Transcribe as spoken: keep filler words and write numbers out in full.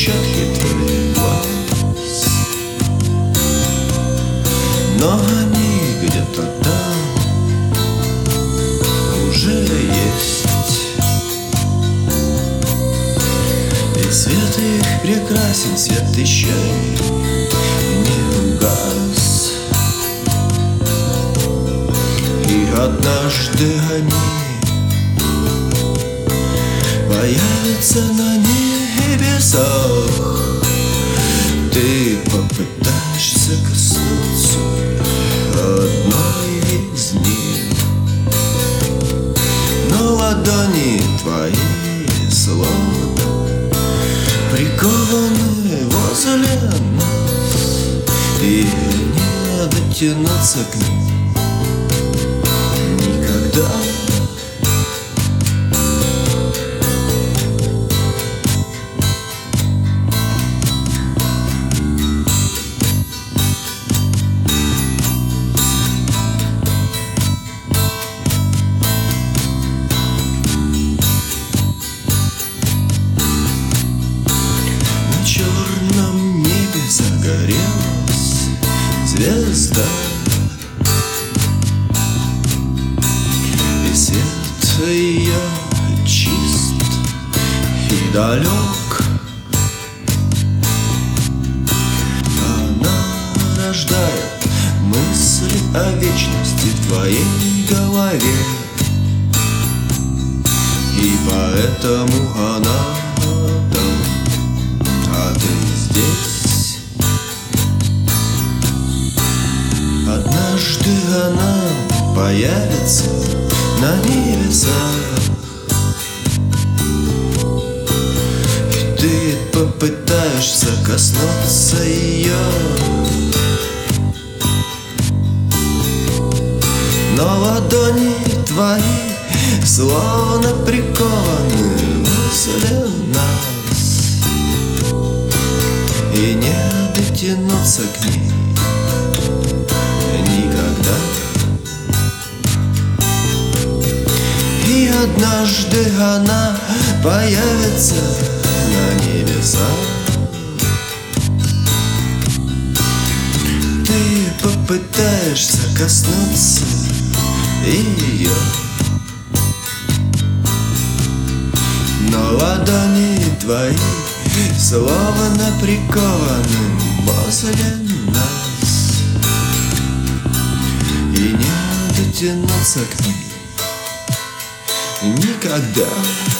блещет хитрый глаз, но они где-то там уже есть, и свет их прекрасен, свет еще не угас. И однажды они появятся на небесах. Ты попытаешься коснуться одной из них, но ладони твои словно прикованы возле нас, и не дотянуться к ним никогда. На черном небе загорелась звезда, и свет ее чист и далек. Она рождает мысли о вечности в твоей голове, и поэтому она там, а ты здесь. Однажды она появится на небесах, и ты попытаешься коснуться ее, но ладони твои словно прикованы возле нас, и не дотянуться к ней никогда. И однажды она появится на небесах. Ты попытаешься коснуться ее, но ладони твои словно прикованы возле нас, и не дотянуться к ней никогда.